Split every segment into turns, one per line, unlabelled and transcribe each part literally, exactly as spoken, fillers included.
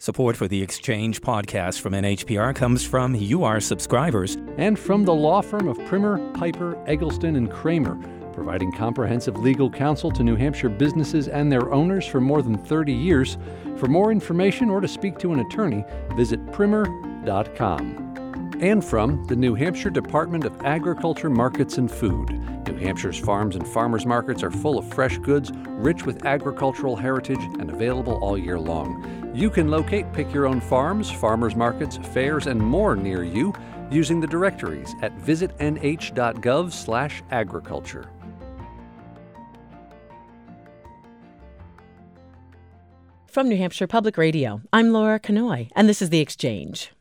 Support for the Exchange podcast from N H P R comes from you, our subscribers.
And from the law firm of Primer, Piper, Eggleston, and Kramer, providing comprehensive legal counsel to New Hampshire businesses and their owners for more than thirty years. For more information or to speak to an attorney, visit primer dot com. And from the New Hampshire Department of Agriculture, Markets, and Food. New Hampshire's farms and farmers markets are full of fresh goods, rich with agricultural heritage, and available all year long. You can locate Pick Your Own Farms, farmers markets, fairs, and more near you using the directories at visit n h dot gov slash agriculture.
From New Hampshire Public Radio, I'm Laura Kanoy, and this is The Exchange.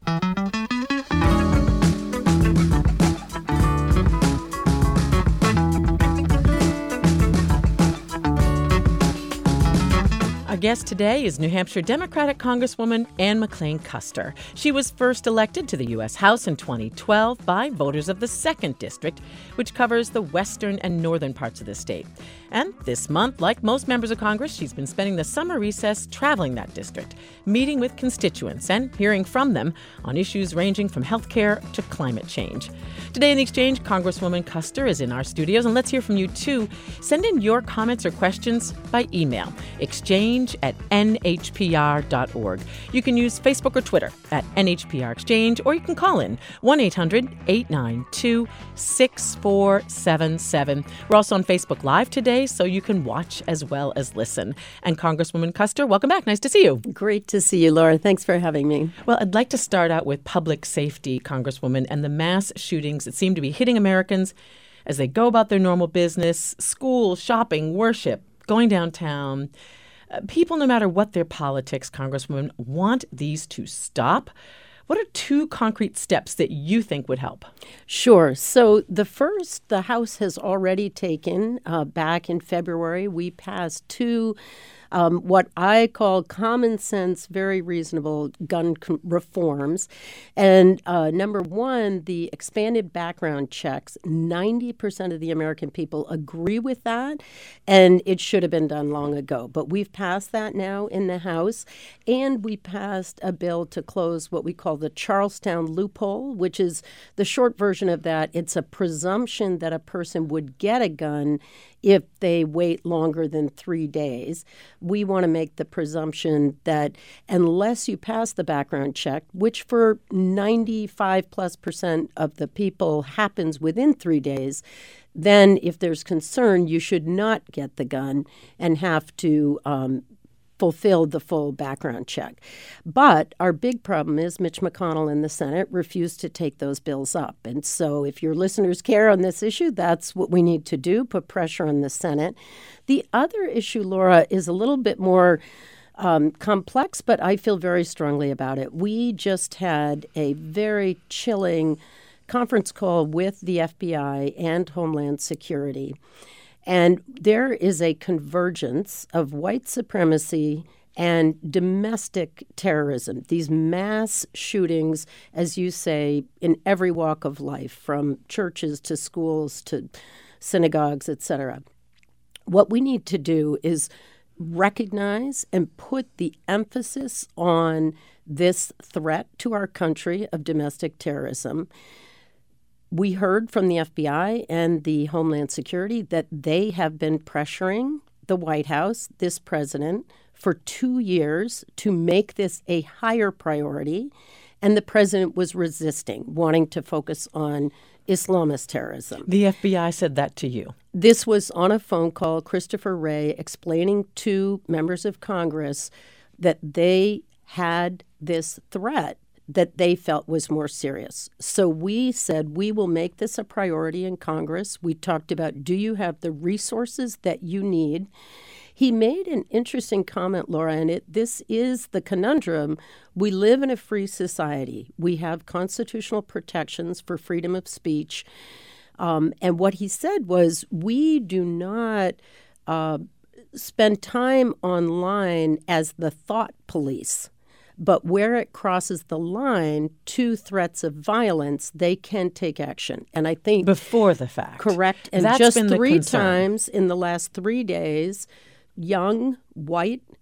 Our guest today is New Hampshire Democratic Congresswoman Ann McLean Kuster. She was first elected to the U S House in twenty twelve by voters of the second District, which covers the western and northern parts of the state. And this month, like most members of Congress, she's been spending the summer recess traveling that district, meeting with constituents and hearing from them on issues ranging from health care to climate change. Today in the Exchange, Congresswoman Kuster is in our studios, and let's hear from you too. Send in your comments or questions by email, exchange at n h p r dot org. You can use Facebook or Twitter at N H P R Exchange, or you can call in one eight hundred eight nine two six four seven seven. We're also on Facebook Live today, so you can watch as well as listen. And Congresswoman Kuster, welcome back. Nice to see you.
Great to see you, Laura. Thanks for having me.
Well, I'd like to start out with public safety, Congresswoman, and the mass shootings that seem to be hitting Americans as they go about their normal business, school, shopping, worship, going downtown. Uh, people, no matter what their politics, Congresswoman, want these to stop. What are two concrete steps that you think would help?
Sure. So the first, the House has already taken uh, back in February. We passed two Um, what I call common sense, very reasonable gun com- reforms. And uh, number one, the expanded background checks. ninety percent of the American people agree with that, and it should have been done long ago. But we've passed that now in the House, and we passed a bill to close what we call the Charlestown loophole, which is the short version of that. It's a presumption that a person would get a gun if they wait longer than three days. We want to make the presumption that unless you pass the background check, which for ninety-five plus percent of the people happens within three days, then if there's concern, you should not get the gun and have to um, fulfilled the full background check. But our big problem is Mitch McConnell in the Senate refused to take those bills up. And so if your listeners care on this issue, that's what we need to do, put pressure on the Senate. The other issue, Laura, is a little bit more um, complex, but I feel very strongly about it. We just had a very chilling conference call with the F B I and Homeland Security. And there is a convergence of white supremacy and domestic terrorism, these mass shootings, as you say, in every walk of life, from churches to schools to synagogues, et cetera. What we need to do is recognize and put the emphasis on this threat to our country of domestic terrorism. We heard from the F B I and the Homeland Security that they have been pressuring the White House, this president, for two years to make this a higher priority. And the president was resisting, wanting to focus on Islamist terrorism.
The F B I said that to you.
This was on a phone call, Christopher Wray explaining to members of Congress that they had this threat that they felt was more serious. So we said, we will make this a priority in Congress. We talked about, do you have the resources that you need? He made an interesting comment, Laura, and it, this is the conundrum. We live in a free society. We have constitutional protections for freedom of speech. Um, and what he said was, we do not uh, spend time online as the thought police. But where it crosses the line to threats of violence, they can take action. And I think
before the fact.
Correct. And
That's
just
been
three
the concern.
times in the last three days, young, white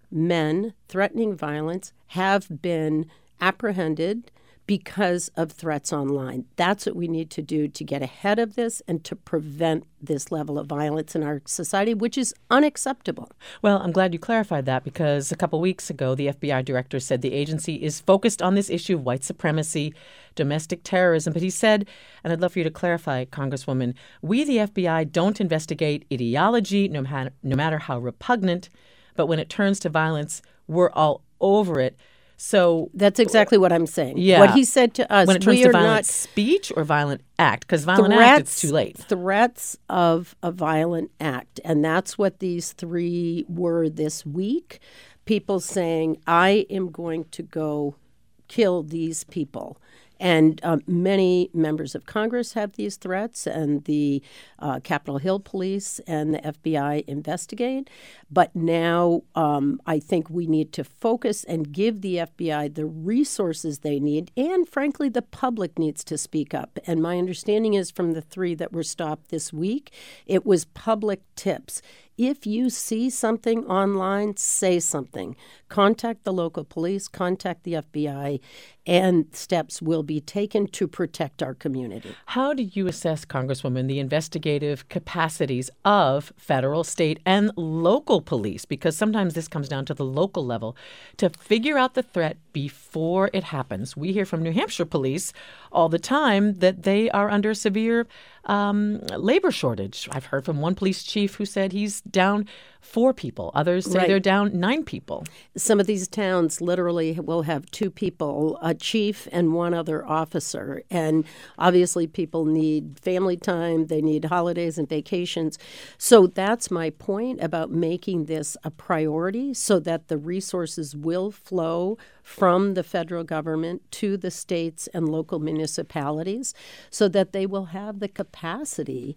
men threatening violence have been apprehended because of threats online. That's what we need to do to get ahead of this and to prevent this level of violence in our society, which is unacceptable.
Well, I'm glad you clarified that, because a couple weeks ago, the F B I director said the agency is focused on this issue of white supremacy, domestic terrorism. But he said, and I'd love for you to clarify, Congresswoman, we, the F B I, don't investigate ideology, no matter, no matter how repugnant, but when it turns to violence, we're all over it. So
that's exactly what I'm saying.
Yeah.
What he said to us,
when it turns
we
to
are
violent
not
speech or violent act, because violent
threats,
act, it's too late.
Threats of a violent act. And that's what these three were this week. People saying, I am going to go kill these people. And um, many members of Congress have these threats, and the uh, Capitol Hill Police and the F B I investigate. But now um, I think we need to focus and give the F B I the resources they need, and frankly, the public needs to speak up. And my understanding is from the three that were stopped this week, it was public tips. If you see something online, say something. Contact the local police, contact the F B I, and steps will be taken to protect our community.
How do you assess, Congresswoman, the investigative capacities of federal, state, and local police? Because sometimes this comes down to the local level to figure out the threat before it happens. We hear from New Hampshire police all the time that they are under severe um, labor shortage. I've heard from one police chief who said he's down four people. Others say
Right.
they're down nine people.
Some of these towns literally will have two people, a chief and one other officer. And obviously people need family time, they need holidays and vacations. So that's my point about making this a priority so that the resources will flow from the federal government to the states and local municipalities so that they will have the capacity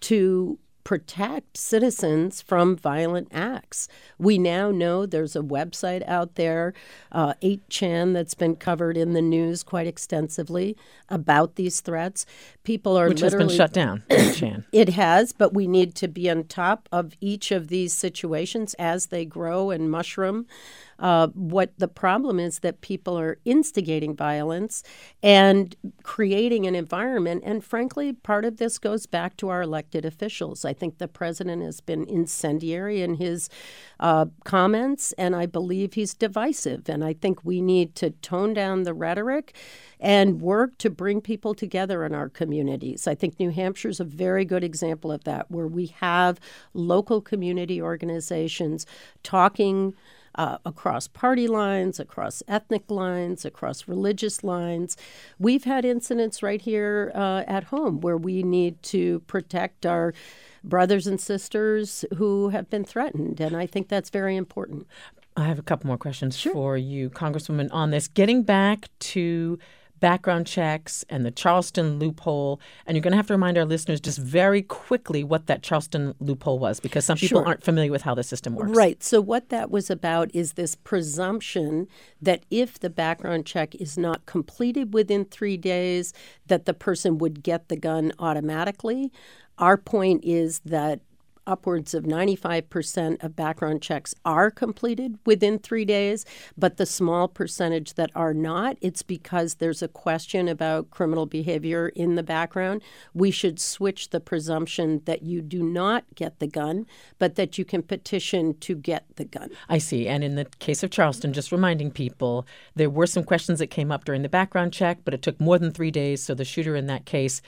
to protect citizens from violent acts. We now know there's a website out there, uh, eight chan, that's been covered in the news quite extensively about these threats. People are
Which has
literally...
been shut down, eight chan.
It has, but we need to be on top of each of these situations as they grow and mushroom. Uh, what the problem is that people are instigating violence and creating an environment. And frankly, part of this goes back to our elected officials. I think the president has been incendiary in his uh, comments, and I believe he's divisive. And I think we need to tone down the rhetoric and work to bring people together in our communities. I think New Hampshire is a very good example of that, where we have local community organizations talking Uh, across party lines, across ethnic lines, across religious lines. We've had incidents right here uh, at home where we need to protect our brothers and sisters who have been threatened, and I think that's very important.
I have a couple more questions
Sure.
for you, Congresswoman, on this. Getting back to background checks and the Charleston loophole, and you're going to have to remind our listeners just very quickly what that Charleston loophole was, because some people
Sure.
aren't familiar with how the system works.
Right. So what that was about is this presumption that if the background check is not completed within three days, that the person would get the gun automatically. Our point is that upwards of ninety-five percent of background checks are completed within three days, but the small percentage that are not, it's because there's a question about criminal behavior in the background. We should switch the presumption that you do not get the gun, but that you can petition to get the gun.
I see. And in the case of Charleston, just reminding people, there were some questions that came up during the background check, but it took more than three days. So the shooter in that case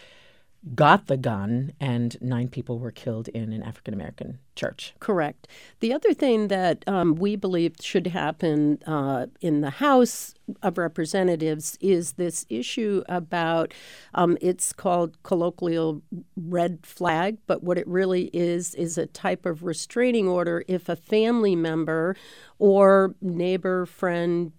got the gun, and nine people were killed in an African-American church.
Correct. The other thing that um, we believe should happen uh, in the House of Representatives is this issue about, um, it's called colloquial red flag, but what it really is is a type of restraining order if a family member or neighbor, friend,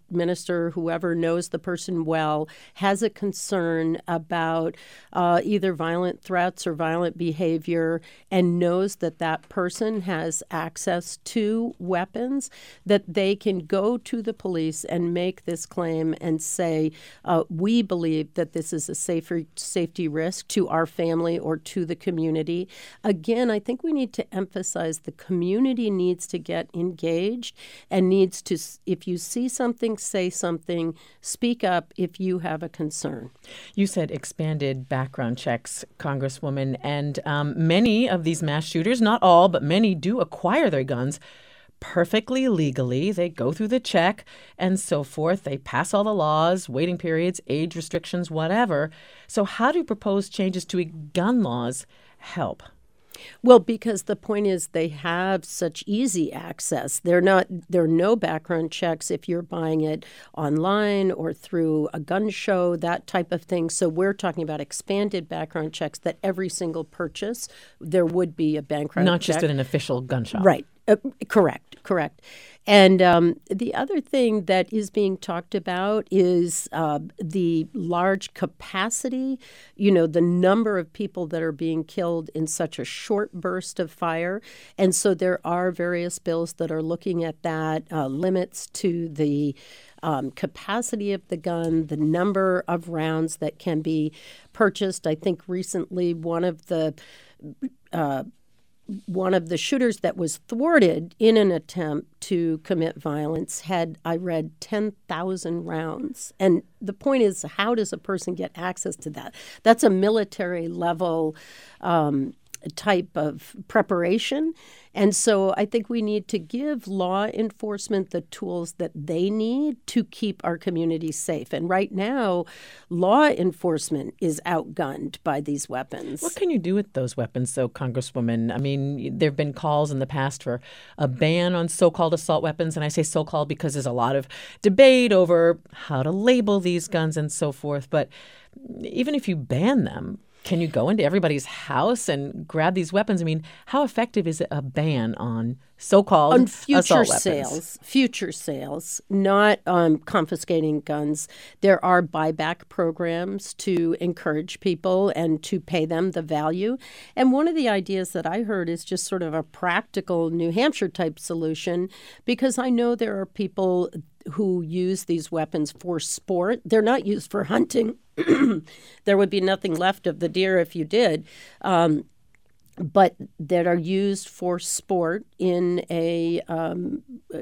minister, whoever knows the person well, has a concern about uh, either violent threats or violent behavior and knows that that person has access to weapons, that they can go to the police and make this claim and say, uh, we believe that this is a safer safety risk to our family or to the community. Again, I think we need to emphasize the community needs to get engaged and needs to, if you see something, say something, speak up if you have a concern.
You said expanded background checks, Congresswoman, and um, many of these mass shooters, not all, but many do acquire their guns perfectly legally. They go through the check and so forth. They pass all the laws, waiting periods, age restrictions, whatever. So how do proposed changes to gun laws help?
Well, because the point is they have such easy access. They're not, there are no background checks if you're buying it online or through a gun show, that type of thing. So we're talking about expanded background checks that every single purchase, there would be a background check.
Not just at an official gun shop.
Right. Uh, correct, correct. And um, the other thing that is being talked about is uh, the large capacity, you know, the number of people that are being killed in such a short burst of fire. And so there are various bills that are looking at that, uh, limits to the um, capacity of the gun, the number of rounds that can be purchased. I think recently one of the uh, One of the shooters that was thwarted in an attempt to commit violence had, I read, ten thousand rounds. And the point is, how does a person get access to that? That's a military level um, type of preparation. And so I think we need to give law enforcement the tools that they need to keep our communities safe. And right now, law enforcement is outgunned by these weapons.
What can you do with those weapons, though, Congresswoman? I mean, there have been calls in the past for a ban on so-called assault weapons. And I say so-called because there's a lot of debate over how to label these guns and so forth. But even if you ban them, can you go into everybody's house and grab these weapons? I mean, how effective is a ban on so-called
on future
assault weapons?
sales? Future sales, not um, confiscating guns. There are buyback programs to encourage people and to pay them the value. And one of the ideas that I heard is just sort of a practical New Hampshire type solution, because I know there are people who use these weapons for sport. They're not used for hunting. There would be nothing left of the deer if you did. Um, but that are used for sport in a um,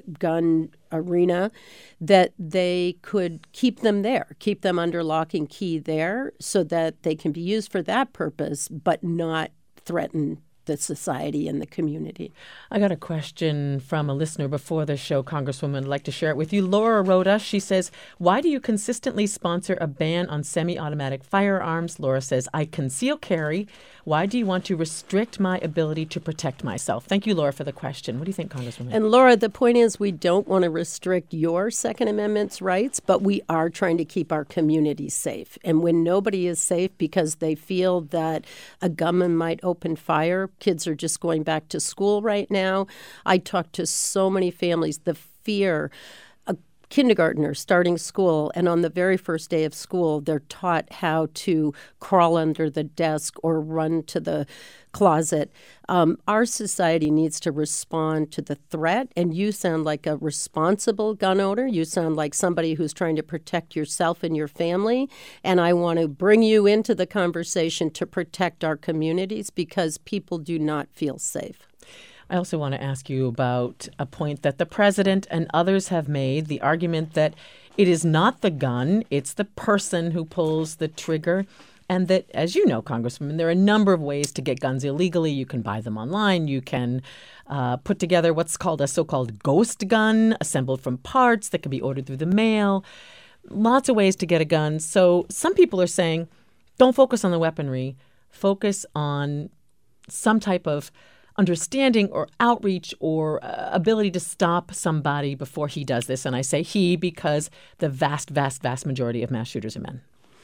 gun arena, that they could keep them there, keep them under lock and key there so that they can be used for that purpose, but not threaten the society and the community.
I got a question from a listener before the show, Congresswoman. I'd like to share it with you. Laura wrote us. She says, why do you consistently sponsor a ban on semi-automatic firearms? Laura says, I conceal carry. Why do you want to restrict my ability to protect myself? Thank you, Laura, for the question. What do you think, Congresswoman?
And Laura, the point is we don't want to restrict your Second Amendment's rights, but we are trying to keep our community safe. And when nobody is safe because they feel that a gunman might open fire, kids are just going back to school right now. I talk to so many families, the fear. Kindergartners starting school, and on the very first day of school, they're taught how to crawl under the desk or run to the closet. Um, our society needs to respond to the threat, and you sound like a responsible gun owner. You sound like somebody who's trying to protect yourself and your family, and I want to bring you into the conversation to protect our communities because people do not feel safe.
I also want to ask you about a point that the president and others have made, the argument that it is not the gun, it's the person who pulls the trigger. And that, as you know, Congresswoman, there are a number of ways to get guns illegally. You can buy them online. You can uh, put together what's called a so-called ghost gun, assembled from parts that can be ordered through the mail. Lots of ways to get a gun. So some people are saying, don't focus on the weaponry. Focus on some type of understanding or outreach or uh, ability to stop somebody before he does this. And I say he because the vast, vast, vast majority of mass shooters are men.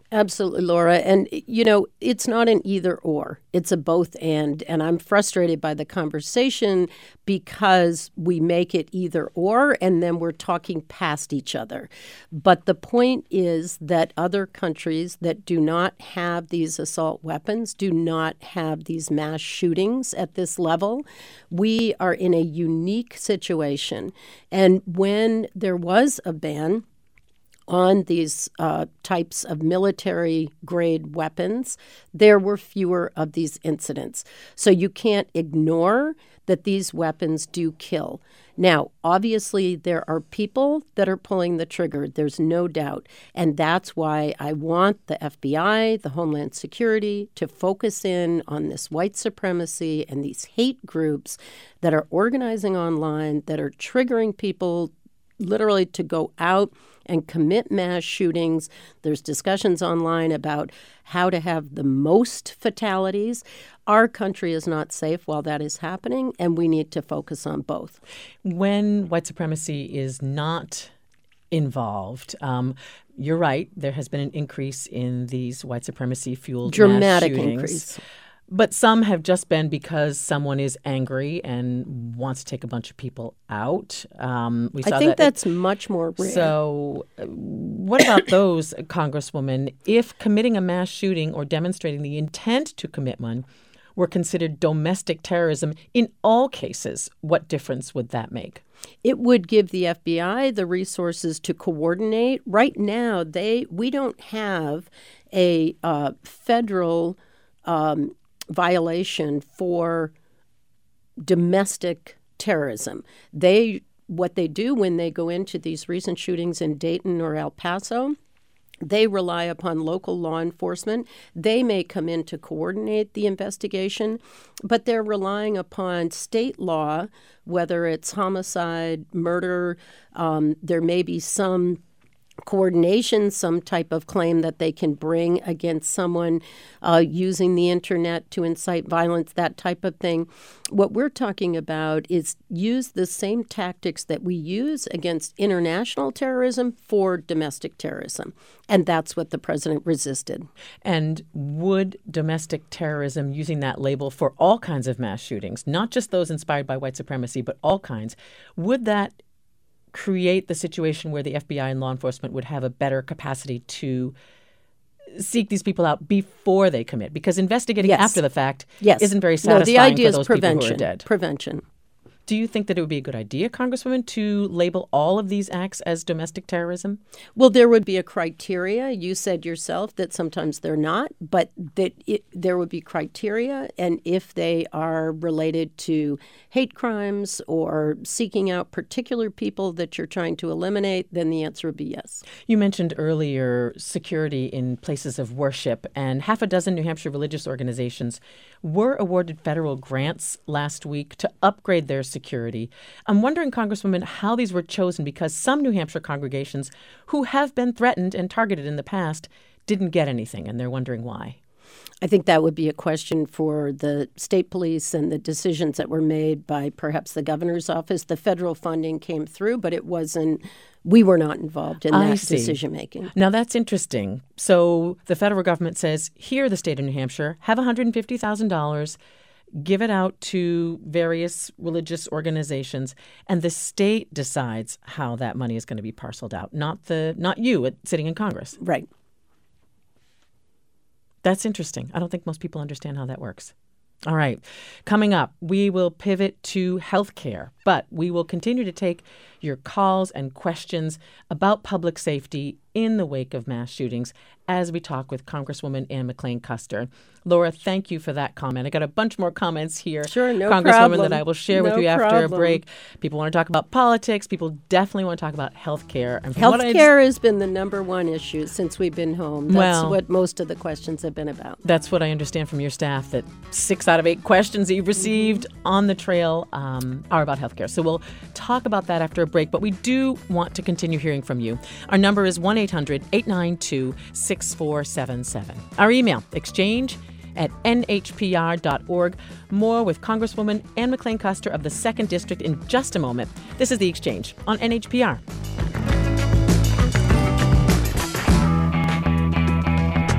Absolutely, Laura. And, you know, it's not an either or. It's a both and. And I'm frustrated by the conversation because we make it either or and then we're talking past each other. But the point is that other countries that do not have these assault weapons, do not have these mass shootings at this level, we are in a unique situation. And when there was a ban on these uh, types of military-grade weapons, there were fewer of these incidents. So you can't ignore that these weapons do kill. Now, obviously, there are people that are pulling the trigger. There's no doubt. And that's why I want the F B I, the Homeland Security, to focus in on this white supremacy and these hate groups that are organizing online, that are triggering people literally to go out and commit mass shootings. There's discussions online about how to have the most fatalities. Our country is not safe while that is happening, and we need to focus on both.
When white supremacy is not involved, um, you're right, there has been an increase in these white supremacy-fueled
Dramatic
mass shootings.
increase.
But some have just been because someone is angry and wants to take a bunch of people out. Um, we saw
I think
that
that's much more rare.
So uh, what about those, Congresswoman? If committing a mass shooting or demonstrating the intent to commit one were considered domestic terrorism in all cases, what difference would that make?
It would give the F B I the resources to coordinate. Right now, they we don't have a uh, federal um violation for domestic terrorism. They what they do when they go into these recent shootings in Dayton or El Paso, they rely upon local law enforcement. They may come in to coordinate the investigation, but they're relying upon state law, whether it's homicide, murder. Um, there may be some coordination, some type of claim that they can bring against someone uh, using the internet to incite violence, that type of thing. What we're talking about is use the same tactics that we use against international terrorism for domestic terrorism. And that's what the president resisted.
And would domestic terrorism, using that label for all kinds of mass shootings, not just those inspired by white supremacy, but all kinds, would that create the situation where the F B I and law enforcement would have a better capacity to seek these people out before they commit? Because investigating
yes.
after the fact
yes.
isn't very satisfying
no, the idea
for
is
those
prevention.
people who are dead.
Prevention.
Do you think that it would be a good idea, Congresswoman, to label all of these acts as domestic terrorism?
Well, there would be a criteria. You said yourself that sometimes they're not, but that it, there would be criteria. And if they are related to hate crimes or seeking out particular people that you're trying to eliminate, then the answer would be yes.
You mentioned earlier security in places of worship, and half a dozen New Hampshire religious organizations were awarded federal grants last week to upgrade their security. I'm wondering, Congresswoman, how these were chosen, because some New Hampshire congregations who have been threatened and targeted in the past didn't get anything, and they're wondering why.
I think that would be a question for the state police and the decisions that were made by perhaps the governor's office. The federal funding came through, but it wasn't, we were not involved in that decision making.
Now, that's interesting. So the federal government says, here, the state of New Hampshire, have one hundred fifty thousand dollars, give it out to various religious organizations, and the state decides how that money is going to be parceled out, not the not you sitting in Congress.
Right.
That's interesting. I don't think most people understand how that works. All right. Coming up, we will pivot to healthcare, but we will continue to take your calls and questions about public safety in the wake of mass shootings as we talk with Congresswoman Ann McLean Custer. Laura, thank you for that comment. I got a bunch more comments here,
sure, no
Congresswoman,
problem.
that I will share
no
with you after
problem.
a break. People want to talk about politics. People definitely want to talk about healthcare. And
healthcare has been the number one issue since we've been home. That's
well,
what most of the questions have been about.
That's what I understand from your staff, that six out of eight questions that you've received on the trail um, are about healthcare. So we'll talk about that after a break, but we do want to continue hearing from you. Our number is one eight hundred eight nine two six four seven seven. Our email, exchange at N H P R dot org. More with Congresswoman Ann McLean Custer of the second District in just a moment. This is The Exchange on N H P R.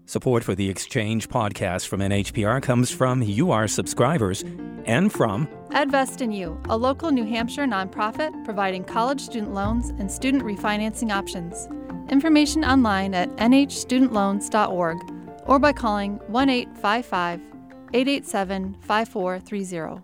Support for the Exchange podcast from N H P R comes from you, our subscribers, and from
EdVest and You, a local New Hampshire nonprofit providing college student loans and student refinancing options. Information online at n h student loans dot org or by calling one eight five five, eight eight seven, five four three zero.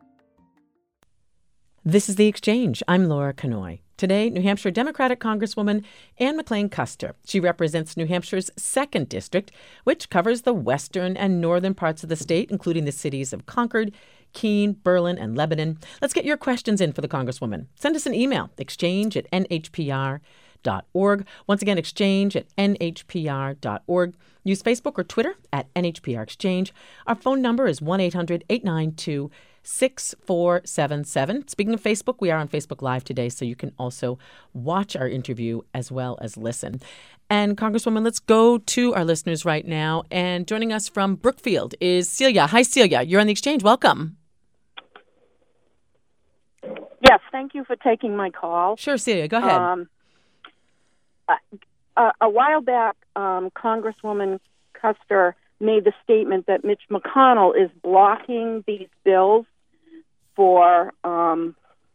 This is The Exchange. I'm Laura Kanoy. Today, New Hampshire Democratic Congresswoman Anne McLean-Kuster. She represents New Hampshire's second district, which covers the western and northern parts of the state, including the cities of Concord, Keene, Berlin, and Lebanon. Let's get your questions in for the Congresswoman. Send us an email, exchange at n h p r dot org. Once again, exchange at n h p r dot org. Use Facebook or Twitter at N H P R Exchange. Our phone number is one eight hundred, eight nine two, six four seven seven. Speaking of Facebook, we are on Facebook Live today, so you can also watch our interview as well as listen. And Congresswoman, let's go to our listeners right now. And joining us from Brookfield is Celia. Hi, Celia. You're on The Exchange. Welcome.
Yes, thank you for taking my call.
Sure, Celia. Go ahead.
Um, uh, a while back, um, Congresswoman Kuster made the statement that Mitch McConnell is blocking these bills for, um,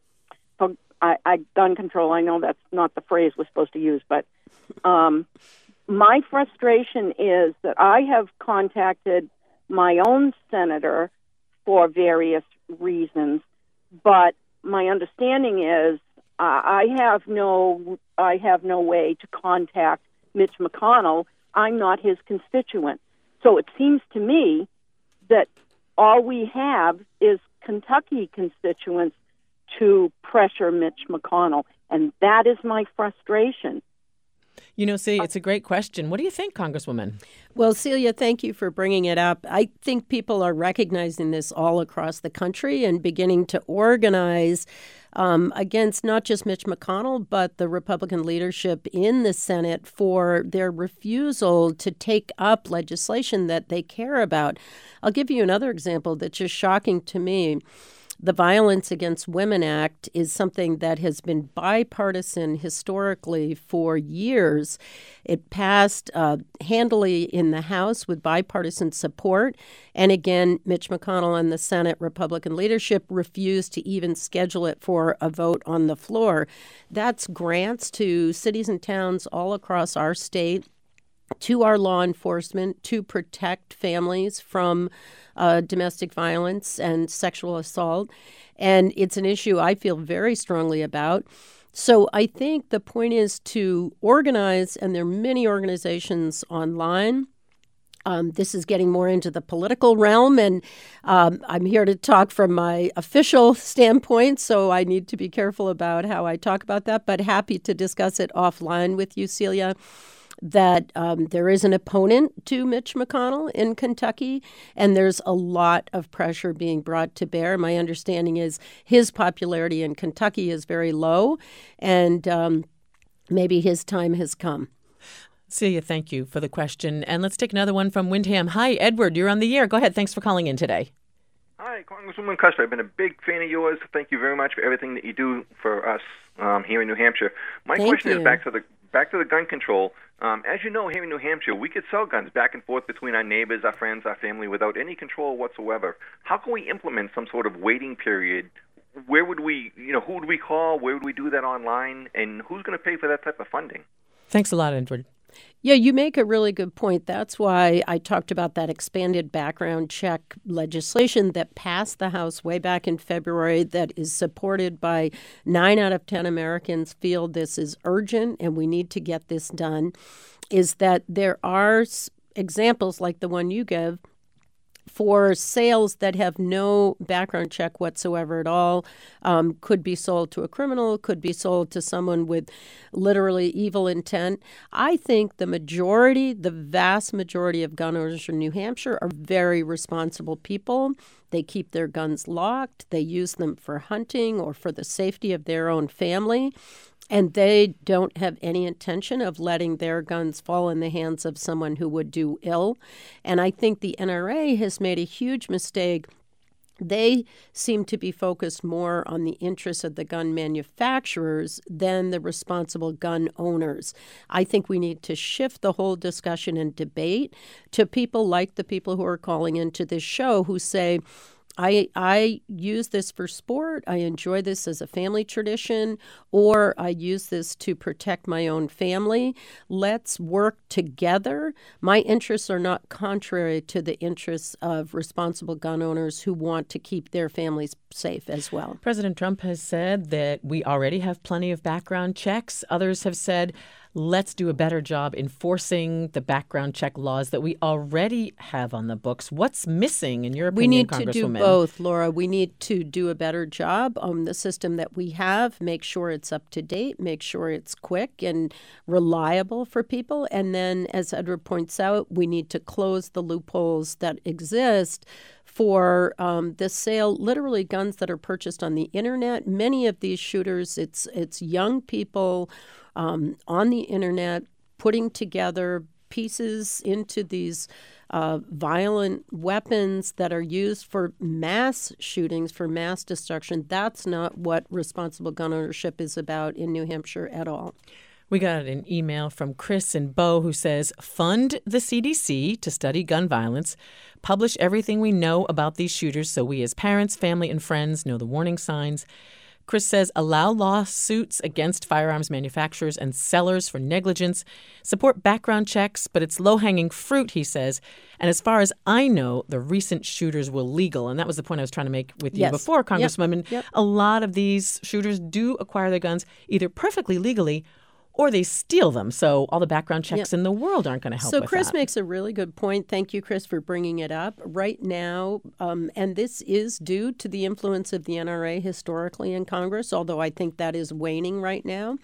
for I, I, gun control. I know that's not the phrase we're supposed to use, but um, my frustration is that I have contacted my own senator for various reasons, but my understanding is uh, I have no I have no way to contact Mitch McConnell. I'm not his constituent. So it seems to me that all we have is Kentucky constituents to pressure Mitch McConnell, and that is my frustration.
You know, Celia, it's a great question. What do you think, Congresswoman?
Well, Celia, thank you for bringing it up. I think people are recognizing this all across the country and beginning to organize um, against not just Mitch McConnell, but the Republican leadership in the Senate for their refusal to take up legislation that they care about. I'll give you another example that's just shocking to me. The Violence Against Women Act is something that has been bipartisan historically for years. It passed uh, handily in the House with bipartisan support. And again, Mitch McConnell and the Senate Republican leadership refused to even schedule it for a vote on the floor. That's grants to cities and towns all across our state, to our law enforcement, to protect families from uh, domestic violence and sexual assault. And it's an issue I feel very strongly about. So I think the point is to organize, and there are many organizations online. Um, this is getting more into the political realm, and um, I'm here to talk from my official standpoint, so I need to be careful about how I talk about that, but happy to discuss it offline with you, Celia. That um, there is an opponent to Mitch McConnell in Kentucky, and there's a lot of pressure being brought to bear. My understanding is his popularity in Kentucky is very low, and um, maybe his time has come.
Celia, thank you for the question. And let's take another one from Windham. Hi, Edward, you're on the air. Go ahead. Thanks for calling in today.
Hi, Congresswoman Kuster. I've been a big fan of yours. Thank you very much for everything that you do for us um, here in New Hampshire. My
Thank
question
you.
is back to the back to the gun control. Um, as you know, here in New Hampshire, we could sell guns back and forth between our neighbors, our friends, our family, without any control whatsoever. How can we implement some sort of waiting period? Where would we, you know, who would we call? Where would we do that online? And who's going to pay for that type of funding?
Thanks a lot, Edward.
Yeah, you make a really good point. That's why I talked about that expanded background check legislation that passed the House way back in February that is supported by nine out of ten Americans feel this is urgent and we need to get this done, is that there are examples like the one you give for sales that have no background check whatsoever at all, um, could be sold to a criminal, could be sold to someone with literally evil intent. I think the majority, the vast majority of gun owners in New Hampshire are very responsible people. They keep their guns locked. They use them for hunting or for the safety of their own family. And they don't have any intention of letting their guns fall in the hands of someone who would do ill. And I think the N R A has made a huge mistake they seem to be focused more on the interests of the gun manufacturers than the responsible gun owners. I think we need to shift the whole discussion and debate to people like the people who are calling into this show who say, I I use this for sport, I enjoy this as a family tradition, or I use this to protect my own family. Let's work together. My interests are not contrary to the interests of responsible gun owners who want to keep their families safe as well.
President Trump has said that we already have plenty of background checks. Others have said, let's do a better job enforcing the background check laws that we already have on the books. What's missing, in your opinion,
We need to do
Congresswoman?
both, Laura. We need to do a better job on the system that we have, make sure it's up to date, make sure it's quick and reliable for people. And then, as Edward points out, we need to close the loopholes that exist for um, the sale, literally guns that are purchased on the internet. Many of these shooters, it's it's young people um, on the internet putting together pieces into these uh, violent weapons that are used for mass shootings, for mass destruction. That's not what responsible gun ownership is about in New Hampshire at all.
We got an email from Chris in Bow who says, fund the C D C to study gun violence, publish everything we know about these shooters so we as parents, family, and friends know the warning signs. Chris says, allow lawsuits against firearms manufacturers and sellers for negligence, support background checks, but it's low-hanging fruit, he says. And as far as I know, the recent shooters were legal. And that was the point I was trying to make with you
Yes.
before, Congresswoman.
Yep. Yep.
A lot of these shooters do acquire their guns either perfectly legally or they steal them. So all the background checks
Yep.
in the world aren't going to help
So
with
Chris
that.
makes a really good point. Thank you, Chris, for bringing it up. Right now, um, and this is due to the influence of the N R A historically in Congress, although I think that is waning right now.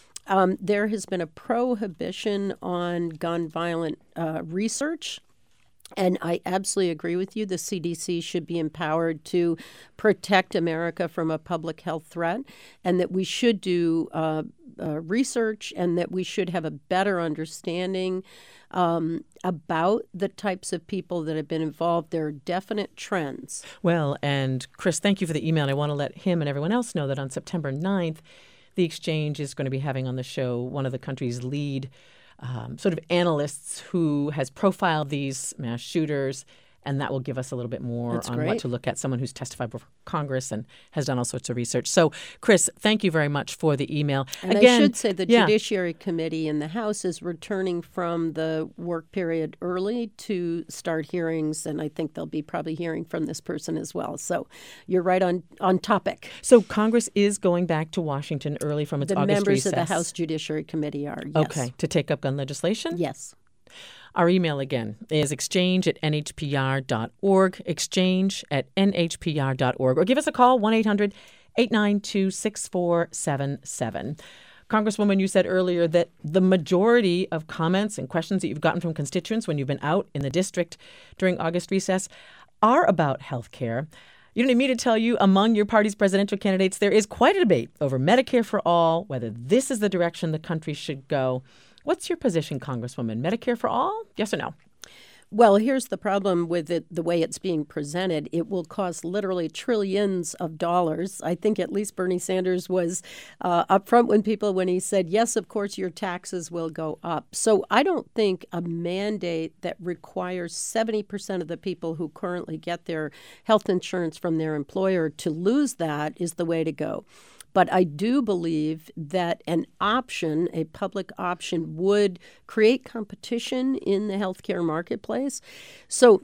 Um, there has been a prohibition on gun violent uh, research. And I absolutely agree with you. The C D C should be empowered to protect America from a public health threat, and that we should do uh, uh, research, and that we should have a better understanding um, about the types of people that have been involved. There are definite trends.
Well, and Chris, thank you for the email. And I want to let him and everyone else know that on September ninth, the Exchange is going to be having on the show one of the country's lead Um, sort of analysts who has profiled these mass shooters, and that will give us a little bit more
That's
on
great.
what to look at, someone who's testified before Congress and has done all sorts of research. So, Chris, thank you very much for the email.
And
Again,
I should say the
yeah.
Judiciary Committee in the House is returning from the work period early to start hearings, and I think they'll be probably hearing from this person as well. So you're right on, on topic.
So Congress is going back to Washington early from its
The
August
members
recess.
of the House Judiciary Committee are, yes.
Okay, to take up gun legislation?
Yes.
Our email again is exchange at n h p r dot org, exchange at n h p r dot org, or give us a call, one eight hundred eight nine two six four seven seven. Congresswoman, you said earlier that the majority of comments and questions that you've gotten from constituents when you've been out in the district during August recess are about health care. You don't need me to tell you, among your party's presidential candidates, there is quite a debate over Medicare for all, whether this is the direction the country should go. What's your position, Congresswoman? Medicare for all? Yes or no?
Well, here's the problem with it, the way it's being presented. It will cost literally trillions of dollars. I think at least Bernie Sanders was uh, upfront when people, when he said, yes, of course, your taxes will go up. So I don't think a mandate that requires seventy percent of the people who currently get their health insurance from their employer to lose that is the way to go. But I do believe that an option, a public option, would create competition in the healthcare marketplace. So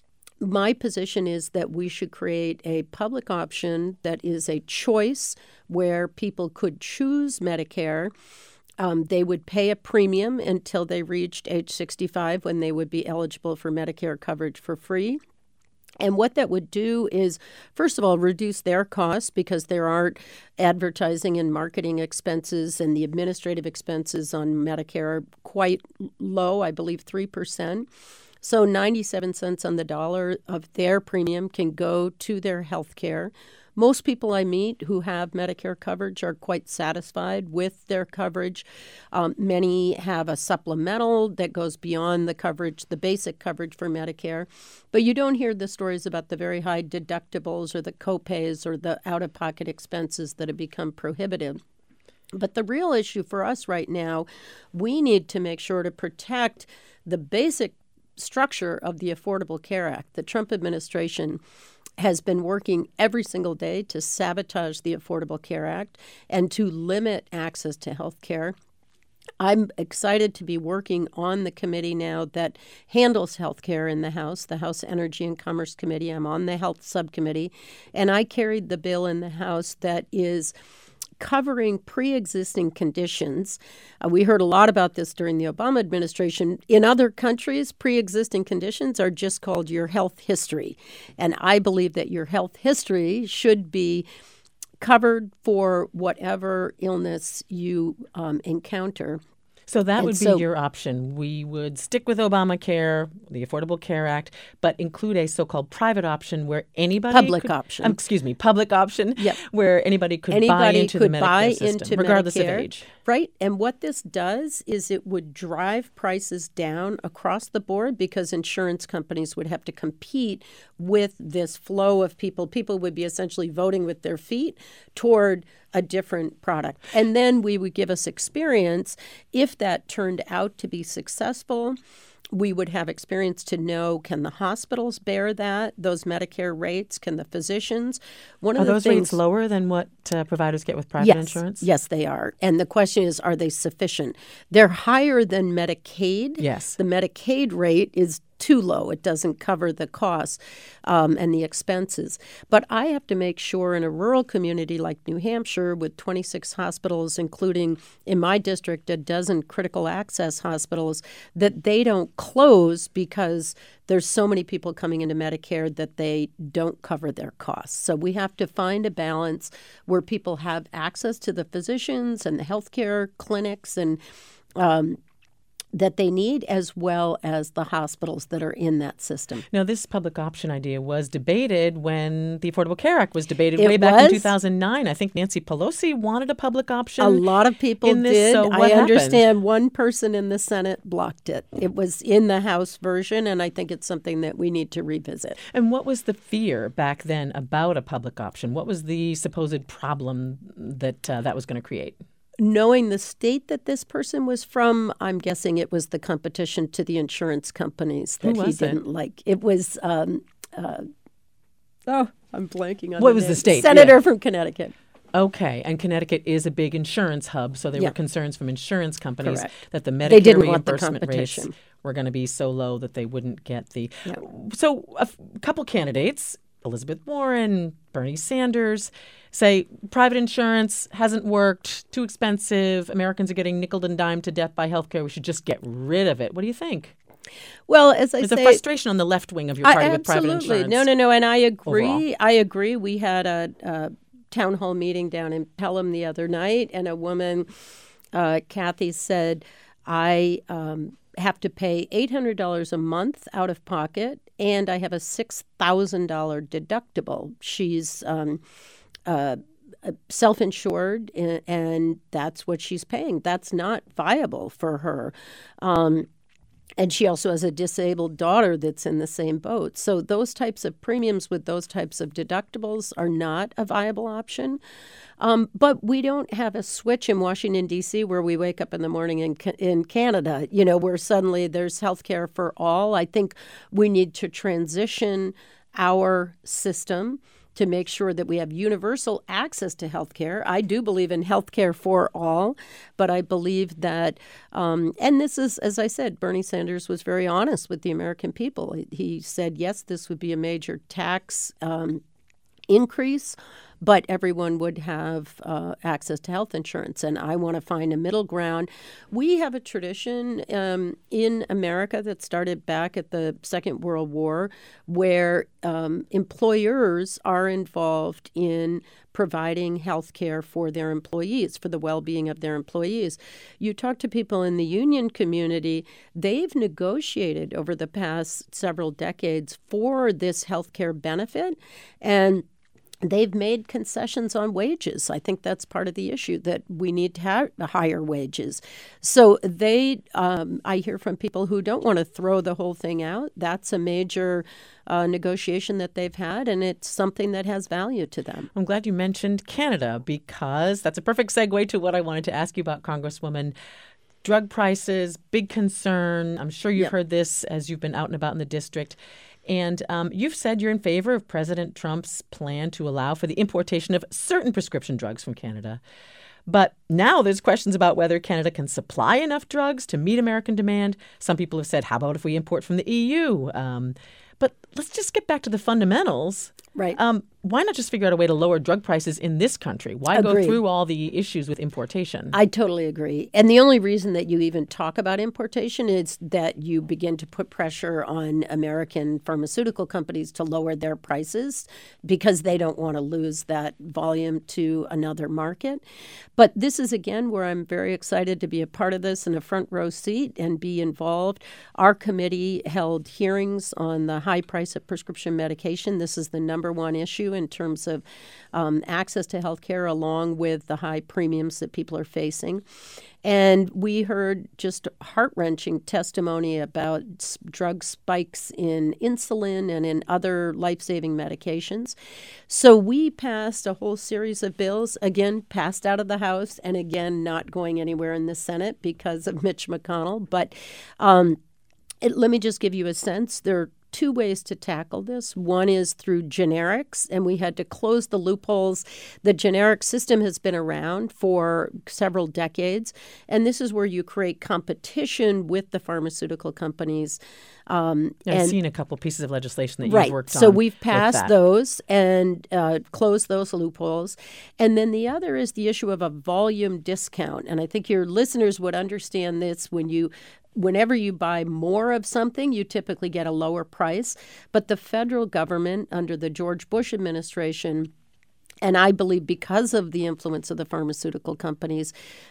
my position is that we should create a public option that is a choice where people could choose Medicare. Um, they would pay a premium until they reached age sixty-five, when they would be eligible for Medicare coverage for free. And what that would do is, first of all, reduce their costs, because there aren't advertising and marketing expenses, and the administrative expenses on Medicare are quite low, I believe three percent. So ninety-seven cents on the dollar of their premium can go to their health care. Most people I meet who have Medicare coverage are quite satisfied with their coverage. Um, many have a supplemental that goes beyond the coverage, the basic coverage for Medicare. But you don't hear the stories about the very high deductibles or the copays or the out-of-pocket expenses that have become prohibitive. But the real issue for us right now, we need to make sure to protect the basic structure of the Affordable Care Act. The Trump administration has been working every single day to sabotage the Affordable Care Act and to limit access to health care. I'm excited to be working on the committee now that handles health care in the House, the House Energy and Commerce Committee. I'm on the Health Subcommittee, and I carried the bill in the House that is covering pre-existing conditions. Uh, we heard a lot about this during the Obama administration. In other countries, pre-existing conditions are just called your health history. And I believe that your health history should be covered for whatever illness you um, encounter.
So that
And
would be
so-
your option. We would stick with Obamacare, the Affordable Care Act, but include a so-called private option where anybody
Public
could,
option.
um, excuse me, public option,
Yep.
where anybody could buy
Anybody
into
could
the Medicare
buy
system,
into
regardless
Medicare,
of age.
Right. And what this does is it would drive prices down across the board because insurance companies would have to compete with this flow of people. People would be essentially voting with their feet toward a different product. And then we would give us experience. If that turned out to be successful, we would have experience to know, can the hospitals bear that, those Medicare rates? Can the physicians? One of
Are
the
those
things,
rates lower than what uh, providers get with private
yes,
insurance?
Yes, they are. And the question is, are they sufficient? They're higher than Medicaid.
Yes.
The Medicaid rate is too low. It doesn't cover the costs um, and the expenses. But I have to make sure in a rural community like New Hampshire with twenty-six hospitals, including in my district a dozen critical access hospitals, that they don't close because there's so many people coming into Medicare that they don't cover their costs. So we have to find a balance where people have access to the physicians and the healthcare clinics and um, that they need, as well as the hospitals that are in that system.
Now, this public option idea was debated when the Affordable Care Act was debated
It
way back in
was?
two thousand nine. I think Nancy Pelosi wanted a public option.
A lot of people
in this,
did.
so what
I
happened?
understand one person in the Senate blocked it. It was in the House version, and I think it's something that we need to revisit.
And what was the fear back then about a public option? What was the supposed problem that uh, that was going to create?
Knowing the state that this person was from, I'm guessing it was the competition to the insurance companies that
Who
he
was it?
didn't like. It was, um, uh, oh, I'm blanking on
What
the
was the
name.
state?
Senator
Yeah.
from Connecticut.
Okay, and Connecticut is a big insurance hub, so there
Yeah.
were concerns from insurance companies
Correct.
that the Medicare
They didn't want the
reimbursement rates
competition.
were going to be so low that they wouldn't get the.
Yeah.
So a f- couple candidates, Elizabeth Warren, Bernie Sanders, say private insurance hasn't worked, too expensive. Americans are getting nickeled and dimed to death by healthcare. We should just get rid of it. What do you think?
Well, as I
There's
say,
a frustration on the left wing of your
I-
party with private
absolutely.
insurance.
No, no, no. And I agree.
overall.
I agree. We had a, a town hall meeting down in Pelham the other night, and a woman, uh, Kathy, said, I um, have to pay eight hundred dollars a month out of pocket, and I have a six thousand dollars deductible. She's um, uh, self-insured, and, and that's what she's paying. That's not viable for her. Um, And she also has a disabled daughter that's in the same boat. So those types of premiums with those types of deductibles are not a viable option. Um, but we don't have a switch in Washington, D C, where we wake up in the morning in, Ca- in Canada, you know, where suddenly there's health care for all. I think we need to transition our system to make sure that we have universal access to health care. I do believe in health care for all, but I believe that, um, and this is, as I said, Bernie Sanders was very honest with the American people. He, he said, yes, this would be a major tax um, increase, but everyone would have uh, access to health insurance. And I want to find a middle ground. We have a tradition um, in America that started back at the Second World War where um, employers are involved in providing health care for their employees, for the well-being of their employees. You talk to people in the union community, they've negotiated over the past several decades for this health care benefit. And they've made concessions on wages. I think that's part of the issue, that we need to have higher wages. So they, um, I hear from people who don't want to throw the whole thing out. That's a major uh, negotiation that they've had, and it's something that has value to them.
I'm glad you mentioned Canada, because that's a perfect segue to what I wanted to ask you about, Congresswoman. Drug prices, big concern. I'm sure you've
Yep.
heard this as you've been out and about in the district. And um, you've said you're in favor of President Trump's plan to allow for the importation of certain prescription drugs from Canada. But now there's questions about whether Canada can supply enough drugs to meet American demand. Some people have said, how about if we import from the E U? Um, but let's just get back to the fundamentals.
Right.
Um, why not just figure out a way to lower drug prices in this country? Why
Agreed.
go through all the issues with importation?
I totally agree. And the only reason that you even talk about importation is that you begin to put pressure on American pharmaceutical companies to lower their prices because they don't want to lose that volume to another market. But this is, again, where I'm very excited to be a part of this in a front row seat and be involved. Our committee held hearings on the high price of prescription medication. This is the number one issue in terms of um, access to health care, along with the high premiums that people are facing. And we heard just heart-wrenching testimony about s- drug spikes in insulin and in other life-saving medications. So we passed a whole series of bills, again, passed out of the House, and again, not going anywhere in the Senate because of Mitch McConnell. But um, it, let me just give you a sense. There are two ways to tackle this. One is through generics, and we had to close the loopholes. The generic system has been around for several decades, and this is where you create competition with the pharmaceutical companies. Um,
I've
and,
seen a couple pieces of legislation that
right.
you've worked on.
So we've
with
passed
that.
those and uh, closed those loopholes. And then the other is the issue of a volume discount. And I think your listeners would understand this. When you Whenever you buy more of something, you typically get a lower price. But the federal government, under the George Bush administration, and I believe because of the influence of the pharmaceutical companies,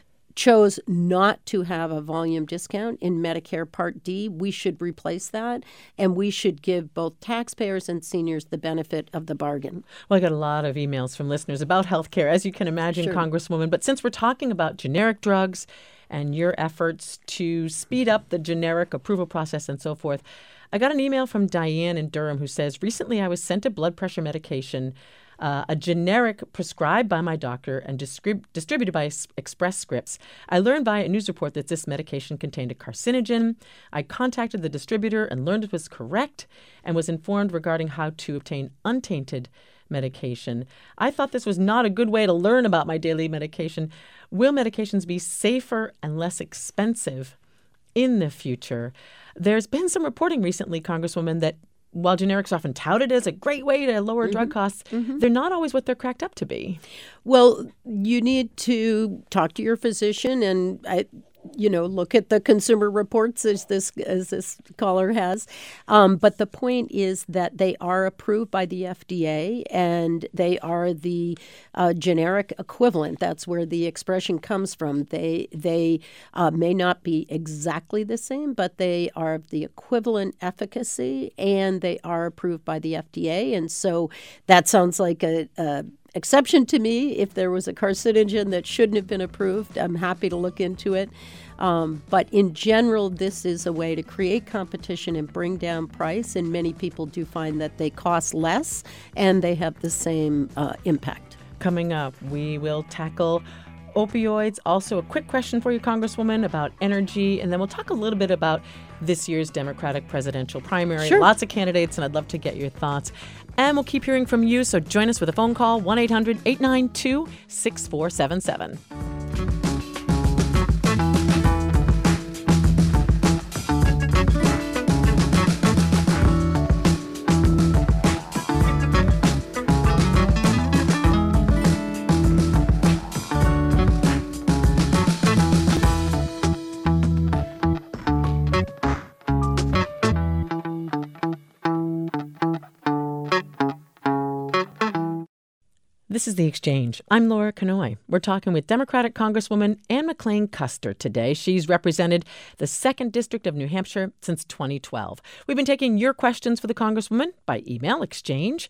chose not to have a volume discount in Medicare Part D. We should replace that, and we should give both taxpayers and seniors the benefit of the bargain.
Well, I got a lot of emails from listeners about health care, as you can imagine,
Sure.
Congresswoman. But since we're talking about generic drugs and your efforts to speed up the generic approval process and so forth, I got an email from Diane in Durham who says, recently I was sent a blood pressure medication, uh, a generic prescribed by my doctor and distrib- distributed by S- Express Scripts. I learned via a news report that this medication contained a carcinogen. I contacted the distributor and learned it was correct and was informed regarding how to obtain untainted medication. I thought this was not a good way to learn about my daily medication. Will medications be safer and less expensive in the future? There's been some reporting recently, Congresswoman, that while generics are often touted as a great way to lower mm-hmm. drug costs, mm-hmm. they're not always what they're cracked up to be.
Well, you need to talk to your physician and I, you know, look at the consumer reports as this as this caller has. Um, but the point is that they are approved by the F D A and they are the uh, generic equivalent. That's where the expression comes from. They they uh, may not be exactly the same, but they are of the equivalent efficacy and they are approved by the F D A. And so that sounds like a, a exception to me. If there was a carcinogen that shouldn't have been approved, I'm happy to look into it. Um, but in general, this is a way to create competition and bring down price. And many people do find that they cost less and they have the same uh, impact.
Coming up, we will tackle opioids. Also, a quick question for you, Congresswoman, about energy. And then we'll talk a little bit about this year's Democratic presidential primary.
Sure.
Lots of candidates, and I'd love to get your thoughts. And we'll keep hearing from you, so join us with a phone call, one eight hundred eight nine two six four seven seven. This is The Exchange. I'm Laura Kanoy. We're talking with Democratic Congresswoman Anne McLean Kuster today. She's represented the second District of New Hampshire since twenty twelve. We've been taking your questions for the Congresswoman by email, exchange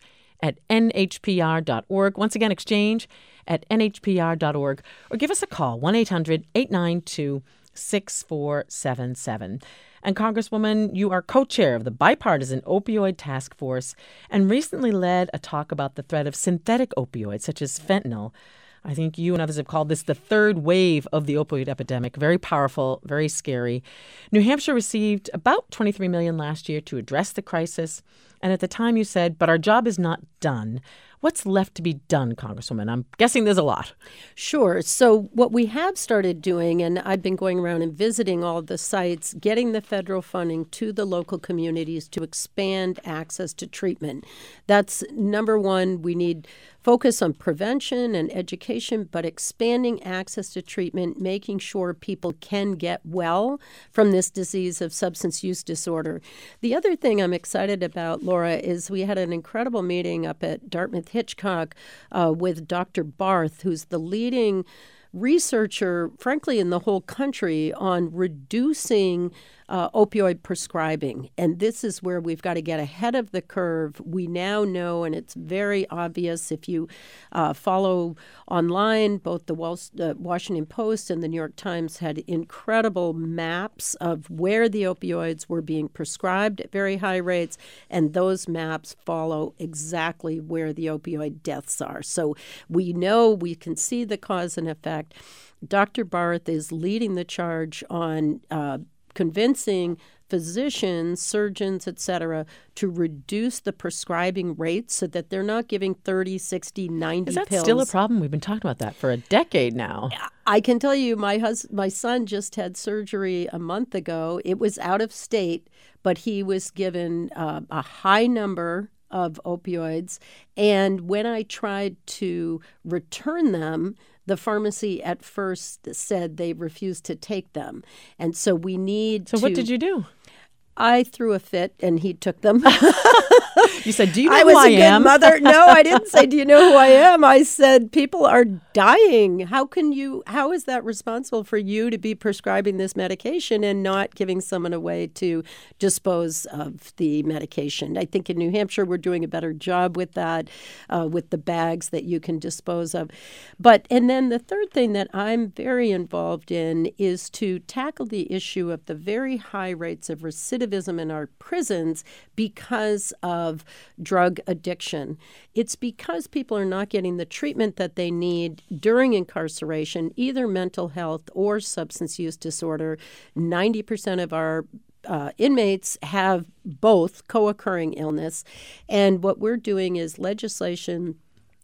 at N H P R dot org. Once again, exchange at N H P R dot org, or give us a call, one eight hundred eight nine two six four seven seven. And Congresswoman, you are co-chair of the Bipartisan Opioid Task Force and recently led a talk about the threat of synthetic opioids, such as fentanyl. I think you and others have called this the third wave of the opioid epidemic. Very powerful, very scary. New Hampshire received about twenty-three million dollars last year to address the crisis. And at the time you said, but our job is not done. What's left to be done, Congresswoman? I'm guessing there's a lot.
Sure. So what we have started doing, and I've been going around and visiting all of the sites, getting the federal funding to the local communities to expand access to treatment. That's number one. We need focus on prevention and education, but expanding access to treatment, making sure people can get well from this disease of substance use disorder. The other thing I'm excited about, Laura, is we had an incredible meeting up at Dartmouth Hitchcock uh, with Doctor Barth, who's the leading researcher, frankly, in the whole country on reducing uh, opioid prescribing. And this is where we've got to get ahead of the curve. We now know, and it's very obvious if you uh, follow online, both the Wall, uh, Washington Post and the New York Times had incredible maps of where the opioids were being prescribed at very high rates, and those maps follow exactly where the opioid deaths are. So we know, we can see the cause and effect. Doctor Barth is leading the charge on uh, convincing physicians, surgeons, et cetera, to reduce the prescribing rates so that they're not giving thirty, sixty, ninety
pills. Is that
pills.
still a problem? We've been talking about that for a decade now.
I can tell you my hus- my son just had surgery a month ago. It was out of state, but he was given uh, a high number of opioids. And when I tried to return them, the pharmacy at first said they refused to take them. And so we need
so
to...
So what did you do?
I threw a fit and he took them.
You said, do you know
I
who
was
I
a good
am?
mother. No, I didn't say, do you know who I am? I said, people are dying. How can you, how is that responsible for you to be prescribing this medication and not giving someone a way to dispose of the medication? I think in New Hampshire, we're doing a better job with that, uh, with the bags that you can dispose of. But, and then the third thing that I'm very involved in is to tackle the issue of the very high rates of recidivism in our prisons because of drug addiction. It's because people are not getting the treatment that they need during incarceration, either mental health or substance use disorder. ninety percent of our uh, inmates have both co-occurring illness. And what we're doing is legislation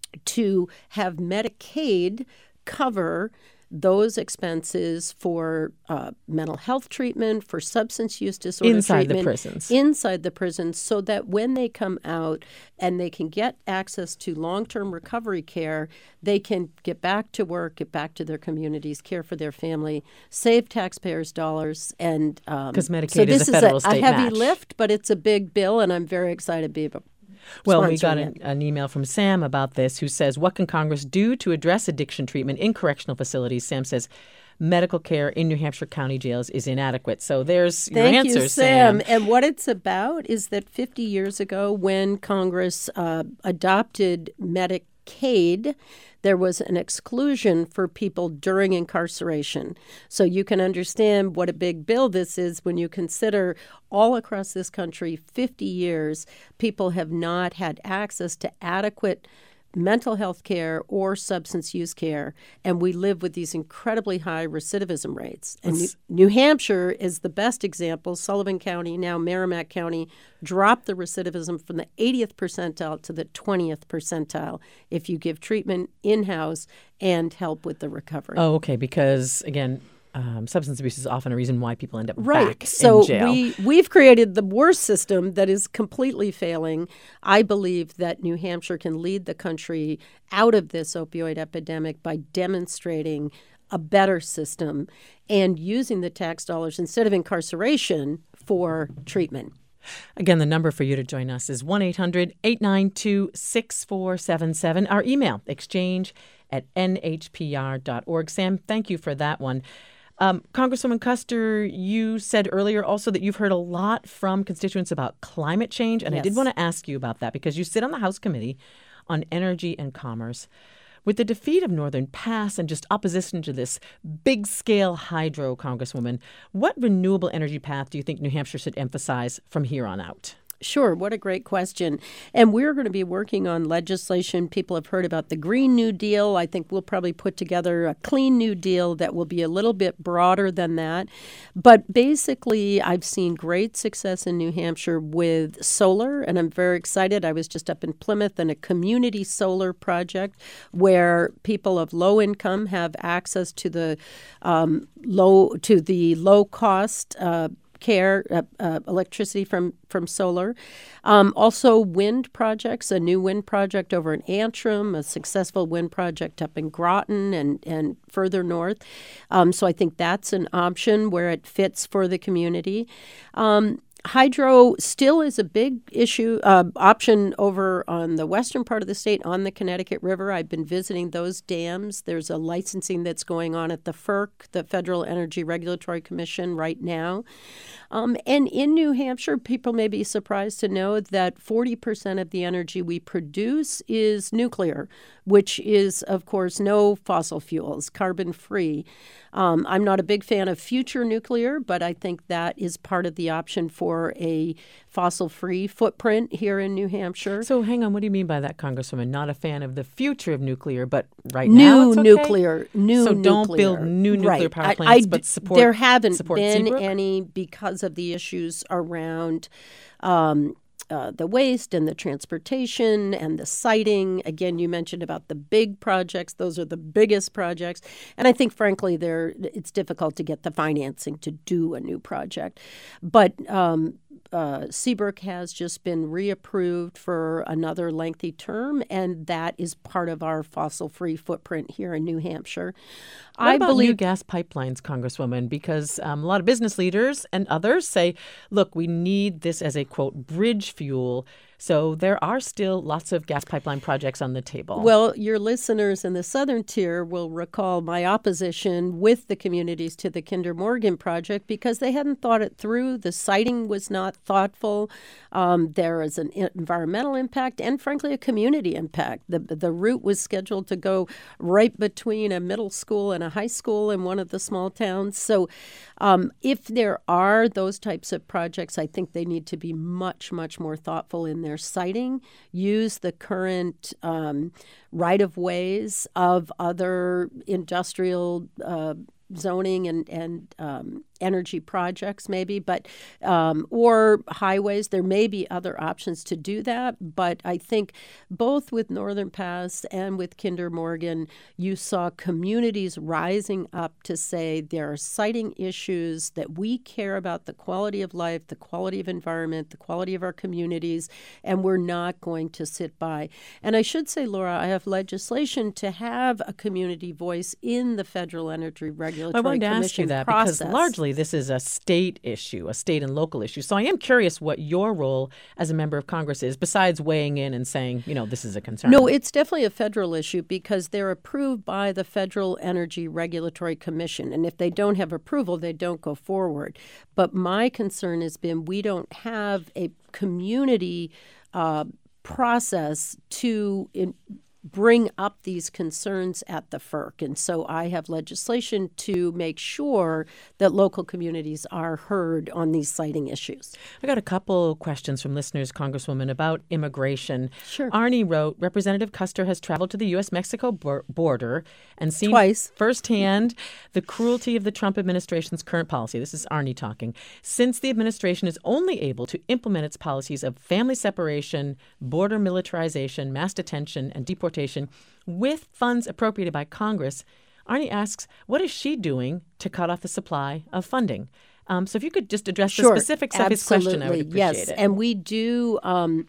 to have Medicaid cover those expenses for uh, mental health treatment, for substance use disorder
inside
treatment.
the prisons.
Inside the prisons, so that when they come out and they can get access to long-term recovery care, they can get back to work, get back to their communities, care for their family, save taxpayers' dollars. And um,
because Medicaid
so this
is a federal
is a,
state
a heavy
match.
lift, but it's a big bill, and I'm very excited to be able
Well, we got an, an email from Sam about this who says, what can Congress do to address addiction treatment in correctional facilities? Sam says, medical care in New Hampshire county jails is inadequate. So there's your
Thank
answer,
you, Sam.
Sam.
And what it's about is that fifty years ago when Congress uh, adopted Medicaid, there was an exclusion for people during incarceration. So you can understand what a big bill this is when you consider all across this country, fifty years, people have not had access to adequate mental health care or substance use care, and we live with these incredibly high recidivism rates. And New, New Hampshire is the best example. Sullivan County, now Merrimack County, dropped the recidivism from the eightieth percentile to the twentieth percentile if you give treatment in-house and help with the recovery.
Oh, okay, because, again, Um, substance abuse is often a reason why people end up
right.
back
so
in jail.
we, we've created the worst system that is completely failing. I believe that New Hampshire can lead the country out of this opioid epidemic by demonstrating a better system and using the tax dollars instead of incarceration for treatment.
Again, the number for you to join us is one eight hundred eight nine two six four seven seven. Our email, exchange at N H P R dot org. Sam, thank you for that one. Um, Congresswoman Kuster, you said earlier also that you've heard a lot from constituents about climate change, and
Yes.
I did want to ask you about that because you sit on the House Committee on Energy and Commerce. With the defeat of Northern Pass and just opposition to this big-scale hydro, Congresswoman, what renewable energy path do you think New Hampshire should emphasize from here on out?
Sure. What a great question. And we're going to be working on legislation. People have heard about the Green New Deal. I think we'll probably put together a Clean New Deal that will be a little bit broader than that. But basically, I've seen great success in New Hampshire with solar, and I'm very excited. I was just up in Plymouth in a community solar project where people of low income have access to the um, low to the low cost uh, care, uh, uh, electricity from, from solar. Um, also wind projects, a new wind project over in Antrim, a successful wind project up in Groton and, and further north. Um, so I think that's an option where it fits for the community. Um, Hydro still is a big issue, uh, option over on the western part of the state on the Connecticut River. I've been visiting those dams. There's a licensing that's going on at the F E R C, the Federal Energy Regulatory Commission, right now. Um, and in New Hampshire, people may be surprised to know that forty percent of the energy we produce is nuclear, which is, of course, no fossil fuels, carbon-free. Um, I'm not a big fan of future nuclear, but I think that is part of the option for a fossil-free footprint here in New Hampshire.
So hang on, what do you mean by that, Congresswoman? Not a fan of the future of nuclear, but right
new
now it's okay?
nuclear, new
so
nuclear.
don't build new nuclear
right.
power
I-
plants,
I,
but support
There haven't
support
been
Seabrook?
any because of the issues around um, Uh, the waste and the transportation and the siting. Again, you mentioned about the big projects. Those are the biggest projects. And I think, frankly, they're, it's difficult to get the financing to do a new project. But um, uh, Seabrook has just been reapproved for another lengthy term, and that is part of our fossil-free footprint here in New Hampshire.
What
I
about
believe
new gas pipelines, Congresswoman? Because um, a lot of business leaders and others say, look, we need this as a, quote, bridge fuel. So there are still lots of gas pipeline projects on the table.
Well, your listeners in the southern tier will recall my opposition with the communities to the Kinder Morgan project because they hadn't thought it through. The siting was not thoughtful. Um, there is an environmental impact and, frankly, a community impact. The, the route was scheduled to go right between a middle school and a high school in one of the small towns. So um, if there are those types of projects, I think they need to be much, much more thoughtful in their siting, use the current um, right-of-ways of other industrial uh, zoning and, and um, energy projects maybe, but um, or highways. There may be other options to do that, but I think both with Northern Pass and with Kinder Morgan, you saw communities rising up to say there are siting issues, that we care about the quality of life, the quality of environment, the quality of our communities, and we're not going to sit by. And I should say, Laura, I have legislation to have a community voice in the Federal Energy Regulatory
I wanted to
Commission
ask you that
process.
because largely this is a state issue, a state and local issue. So I am curious what your role as a member of Congress is, besides weighing in and saying, you know, this is a concern.
No, it's definitely a federal issue because they're approved by the Federal Energy Regulatory Commission. And if they don't have approval, they don't go forward. But my concern has been we don't have a community uh, process to in, bring up these concerns at the F E R C. And so I have legislation to make sure that local communities are heard on these siting issues.
I got a couple questions from listeners, Congresswoman, about immigration.
Sure.
Arnie wrote, Representative Kuster has traveled to the U S Mexico bor- border and seen
Twice.
firsthand the cruelty of the Trump administration's current policy. This is Arnie talking. Since the administration is only able to implement its policies of family separation, border militarization, mass detention, and deportation with funds appropriated by Congress, Arnie asks, what is she doing to cut off the supply of funding? Um, so if you could just address
Sure,
the specifics of his question, I would
absolutely,
appreciate
yes.
it.
And we do um,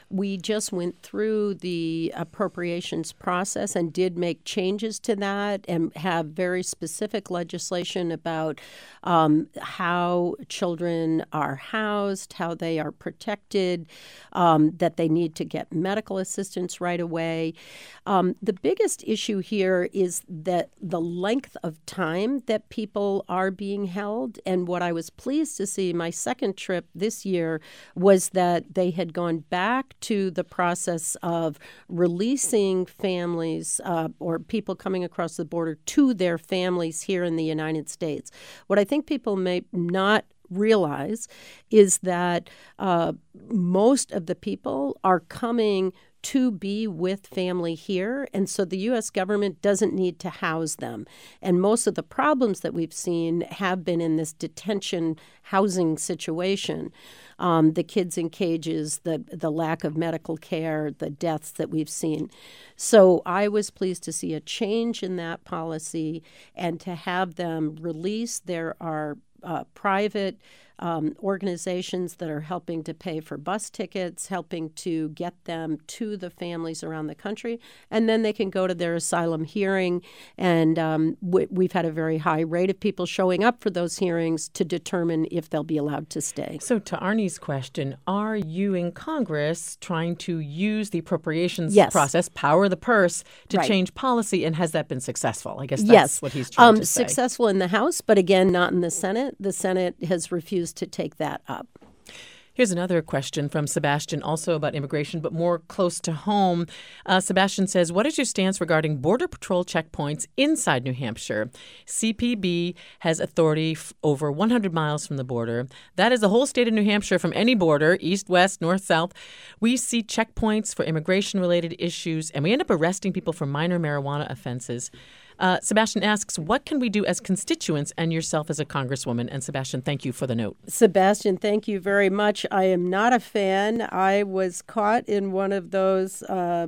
we just went through the appropriations process and did make changes to that and have very specific legislation about um, how children are housed, how they are protected, um, that they need to get medical assistance right away. Um, the biggest issue here is that the length of time that people are being held. And what I was pleased to see my second trip this year was that they had gone back to the process of releasing families uh, or people coming across the border to their families here in the United States. What I think people may not realize is that uh, most of the people are coming to be with family here, and so the U S government doesn't need to house them. And most of the problems that we've seen have been in this detention housing situation. Um, the kids in cages, the the lack of medical care, the deaths that we've seen. So I was pleased to see a change in that policy and to have them release. There are uh, private Um, organizations that are helping to pay for bus tickets, helping to get them to the families around the country, and then they can go to their asylum hearing. And um, w- we've had a very high rate of people showing up for those hearings to determine if they'll be allowed to stay.
So to Arnie's question, are you in Congress trying to use the appropriations
yes.
process, power the purse, to
right.
change policy? And has that been successful? I guess that's
yes.
what he's trying
um,
to say.
Successful in the House, but again, not in the Senate. The Senate has refused to take that up.
Here's another question from Sebastian, also about immigration, but more close to home. Uh, Sebastian says, what is your stance regarding Border Patrol checkpoints inside New Hampshire? C P B has authority f- over one hundred miles from the border. That is the whole state of New Hampshire from any border, east, west, north, south. We see checkpoints for immigration-related issues, and we end up arresting people for minor marijuana offenses. Uh, Sebastian asks, what can we do as constituents and yourself as a congresswoman? And Sebastian, thank you for the note.
Sebastian, thank you very much. I am not a fan. I was caught in one of those uh,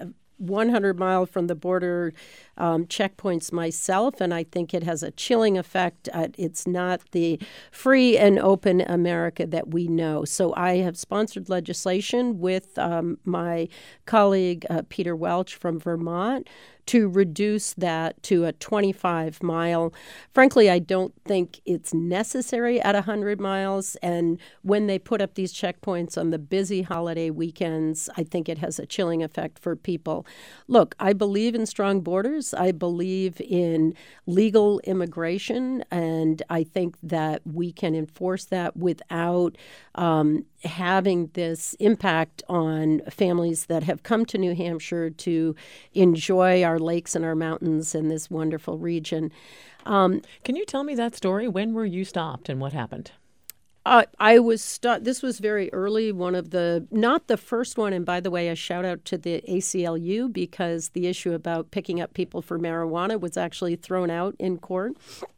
one hundred mile from the border um, checkpoints myself, and I think it has a chilling effect. Uh, it's not the free and open America that we know. So I have sponsored legislation with um, my colleague uh, Peter Welch from Vermont to reduce that to a twenty-five mile. Frankly, I don't think it's necessary at one hundred miles. And when they put up these checkpoints on the busy holiday weekends, I think it has a chilling effect for people. Look, I believe in strong borders. I believe in legal immigration, and I think that we can enforce that without um, having this impact on families that have come to New Hampshire to enjoy our lakes and our mountains in this wonderful region. Um,
Can you tell me that story? When were you stopped and what happened?
Uh, I was stu- this was very early, one of the, not the first one. And by the way, a shout out to the A C L U because the issue about picking up people for marijuana was actually thrown out in court.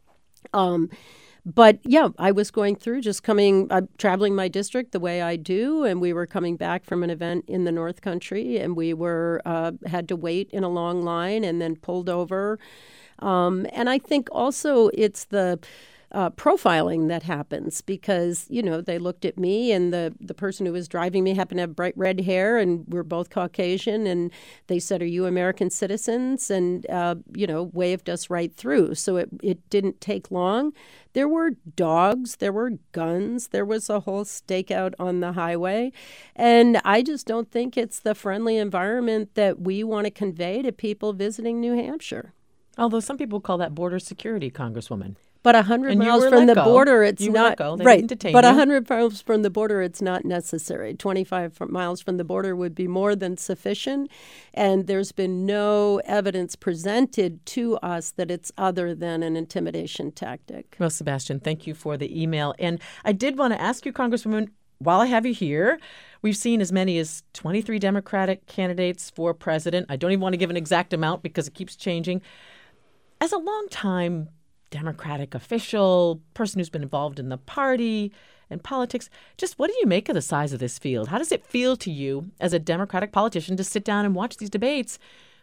Um, but yeah, I was going through just coming, uh, traveling my district the way I do. And we were coming back from an event in the North Country and we were, uh, had to wait in a long line and then pulled over. Um, and I think also it's the, Uh, profiling that happens because, you know, they looked at me and the, the person who was driving me happened to have bright red hair and we're both Caucasian. And they said, are you American citizens? And, uh, you know, waved us right through. So it, it didn't take long. There were dogs. There were guns. There was a whole stakeout on the highway. And I just don't think it's the friendly environment that we want to convey to people visiting New Hampshire.
Although some people call that border security, Congresswoman.
But one hundred
And you
miles
were
from
let
the
go.
border, it's
You were
not
let go. They
right.
didn't detain
But
you.
one hundred miles from the border, it's not necessary. twenty-five fr- miles from the border would be more than sufficient. And there's been no evidence presented to us that it's other than an intimidation tactic.
Well, Sebastian, thank you for the email. And I did want to ask you, Congresswoman, while I have you here, we've seen as many as twenty-three Democratic candidates for president. I don't even want to give an exact amount because it keeps changing. As a longtime Democratic official, person who's been involved in the party and politics, just what do you make of the size of this field? How does it feel to you as a Democratic politician to sit down and watch these debates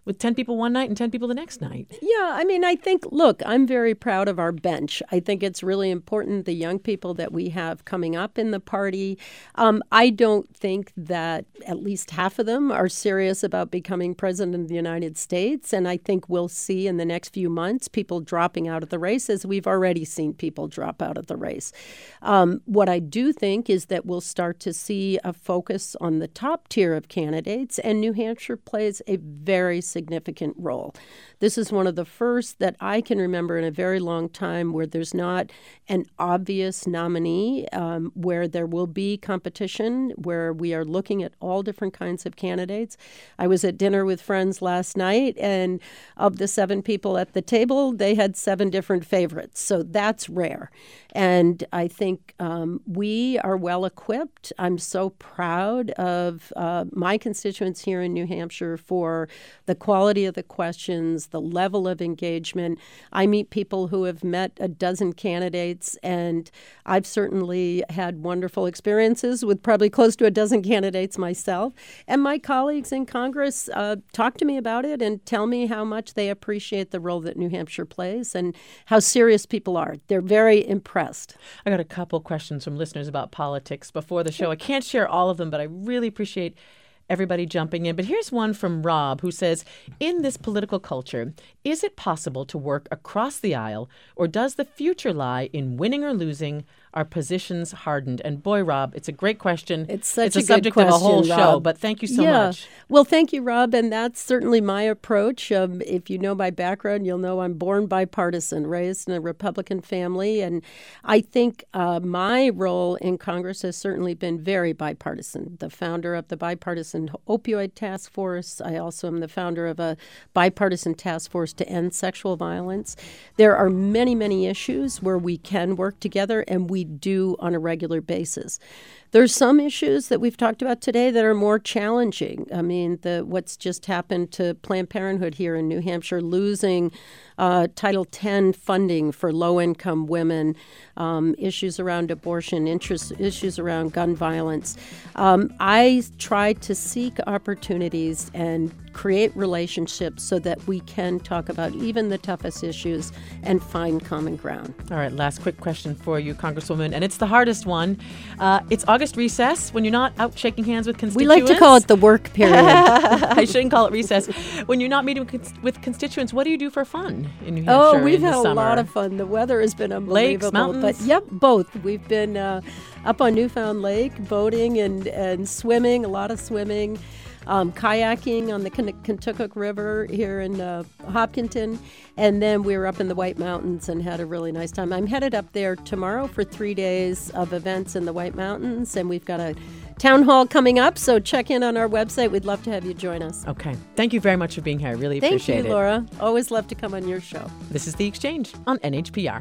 with ten people one night and ten people the next night.
Yeah, I mean, I think, look, I'm very proud of our bench. I think it's really important, the young people that we have coming up in the party. Um, I don't think that at least half of them are serious about becoming president of the United States. And I think we'll see in the next few months people dropping out of the race, as we've already seen people drop out of the race. Um, what I do think is that we'll start to see a focus on the top tier of candidates, and New Hampshire plays a very significant role. This is one of the first that I can remember in a very long time where there's not an obvious nominee, um, where there will be competition, where we are looking at all different kinds of candidates. I was at dinner with friends last night, and of the seven people at the table, they had seven different favorites. So that's rare. And I think um, we are well equipped. I'm so proud of uh, my constituents here in New Hampshire for the quality of the questions, the level of engagement. I meet people who have met a dozen candidates, and I've certainly had wonderful experiences with probably close to a dozen candidates myself. And my colleagues in Congress uh, talk to me about it and tell me how much they appreciate the role that New Hampshire plays and how serious people are. They're very impressed.
I got a couple questions from listeners about politics before the show. I can't share all of them, but I really appreciate everybody jumping in. But here's one from Rob who says, in this political culture, is it possible to work across the aisle, or does the future lie in winning or losing? Are positions hardened? And boy, Rob, it's a great question.
It's such
it's
a,
a
good
subject
question,
of a whole
Rob.
show, but thank you so
yeah.
much.
Well, thank you, Rob, and that's certainly my approach. Um, if you know my background, you'll know I'm born bipartisan, raised in a Republican family, and I think uh, my role in Congress has certainly been very bipartisan. The founder of the Bipartisan Opioid Task Force. I also am the founder of a bipartisan task force to end sexual violence. There are many, many issues where we can work together, and we do on a regular basis. There's some issues that we've talked about today that are more challenging. I mean, the what's just happened to Planned Parenthood here in New Hampshire, losing uh, Title ten funding for low-income women, um, issues around abortion, interest, issues around gun violence. Um, I try to seek opportunities and create relationships so that we can talk about even the toughest issues and find common ground.
All right, last quick question for you, Congresswoman, and it's the hardest one. Uh, it's August recess, when you're not out shaking hands with constituents.
We like to call it the work period.
I shouldn't call it recess. When you're not meeting with constituents, what do you do for fun in New Hampshire?
Oh, we've
in the
had a
summer?
lot of fun. The weather has been unbelievable.
Lakes, mountains?
But yep, both. We've been uh, up on Newfound Lake, boating and, and swimming, a lot of swimming. Um, kayaking on the Kentucky River here in uh, Hopkinton, and then we were up in the White Mountains and had a really nice time. I'm headed up there tomorrow for three days of events in the White Mountains, and we've got a town hall coming up, so check in on our website. We'd love to have you join us.
Okay. Thank you very much for being here. I really
Thank
appreciate it.
Thank you, Laura. Always love to come on your show.
This is The Exchange on N H P R.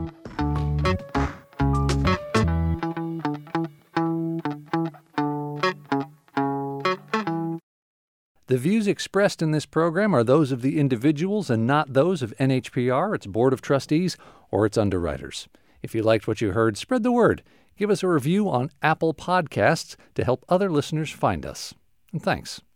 The views expressed in this program are those of the individuals and not those of N H P R, its Board of Trustees, or its underwriters. If you liked what you heard, spread the word. Give us a review on Apple Podcasts to help other listeners find us. And thanks.